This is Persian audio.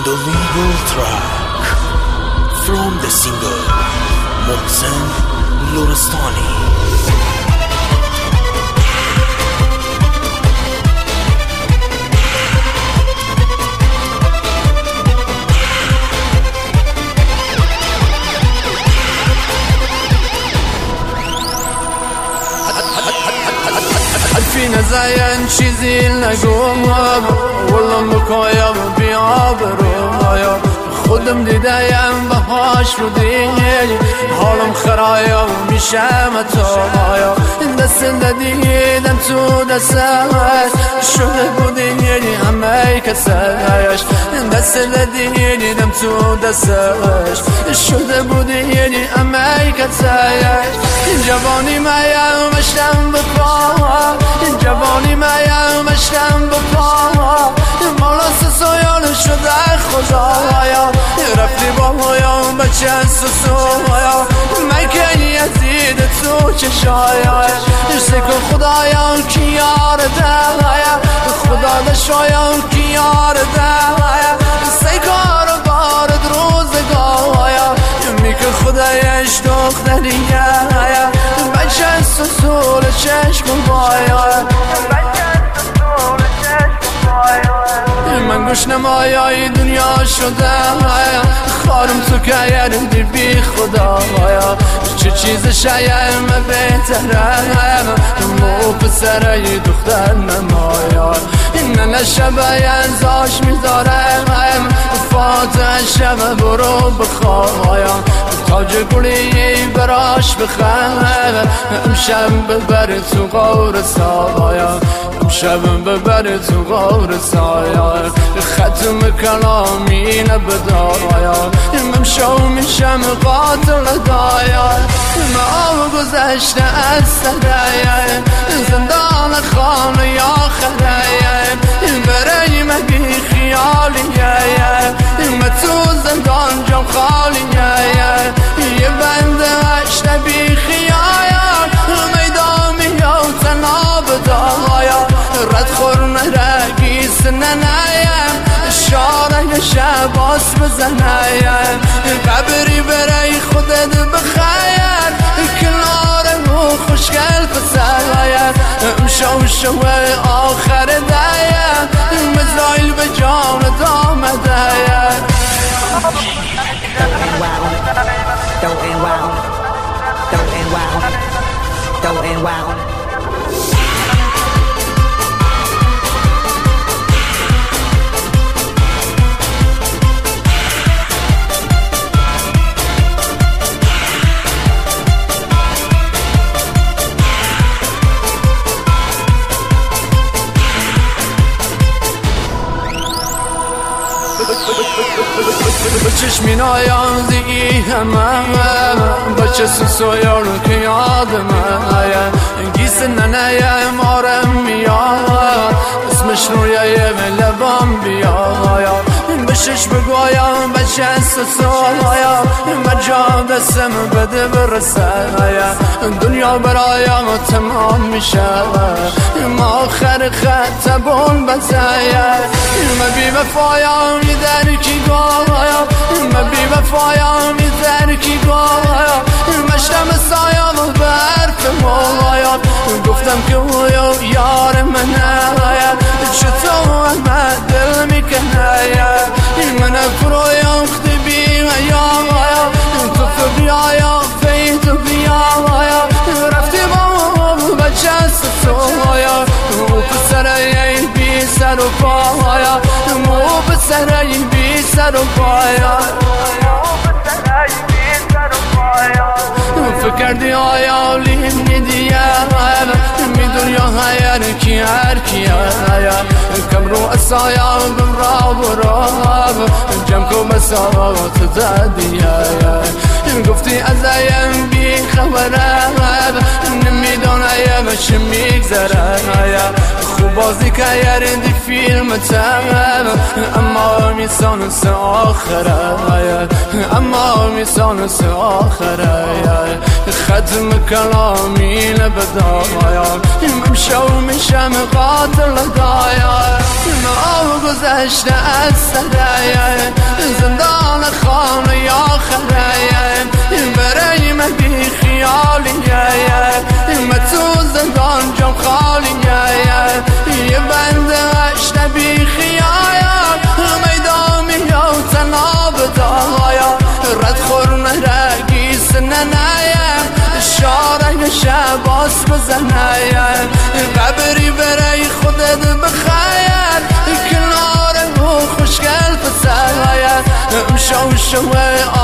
The legal track from the singer Mohsen Lorestani. حرفی نزاین چیزی نگم والله مکایم بیاب رویا خودم دیدم بهاش رو دیگه حالم خرایم میشم تایا دست دیدم تو دستش شده بودی یعنی همه کسش دست دیدم تو دستش شده بودی یعنی همه کسش جوانی مایم مشتم بپا جوانی مایم مشتم بپا مولا سویان شده خدایا رفتی با مایم بچه سویا مکن یزید تو چشایش سکن خدایا کی یار دهایا خدا دشایم کی یار دهایا سکار بارد روزگایا میکن خدایش دختریه بچه سسول چشم بایا من گوش نمایای دنیا شده خارم تو که یردی بی خدایا چه چیز شایم بهتره مو پسره دختر نمایا نه شبه ازاش میدارم فاتح شب برو بخوایا تاج گلی براش بخواه امشب ببر تو غور سایا امشب ببر تو غور سایا ختم کلامی نبدایا ممشو میشم قاتل دایا ما گذشته از سرایه زندان خانه یا خرایه برای مگی خیالیه ما تو زندان جام خالیه یه بنده هشته بی خیال میدامی یا تناب دایا رد خورم رگیس ننایم شاره شباس بزنایم قبری برای خودت بخیر کنار و خوشگل پسرایم شو آخر دایم مزایل به جان دامه دایم Don't end wild, don't end wild, don't end wild. بچشمین آیان دیگی همه بچه سویارو که یادم گیس ننه مارم میاد اسمش رویه لبام بیاد بشش بگویم بچه سویا مجا دستم بده برسه دنیا برایم تمام میشه ما آخر خط بون بزایا ما بی وفایم در کی گایا ما بی وفایم در کی گایا مشتم سایم برف مولایا گفتم که او یار منه چطور من دل میکنه من فرویم خدی بیا تو فبیا فیت بیا رفتی با بچه سویا مو پسره بی سر و پایا مو پسره بی سر و پایا فکردی آیا لیم دیگه میدونی هر کی کم رو اسایا بمرا براب جمع کو مساوات زدیه گفتی ازایم بی خبره نمیدونم چه میگذره خوب بازی که یردی فیلم تمام اما میسان سه آخره اما میسان سه آخره ختم کلامی نبدایا ممشو میشم قاتل دایا ما گذشته از سرایه راست بزنايا قبري برای خودت بخايا کناره و خوشگل فسايا مشو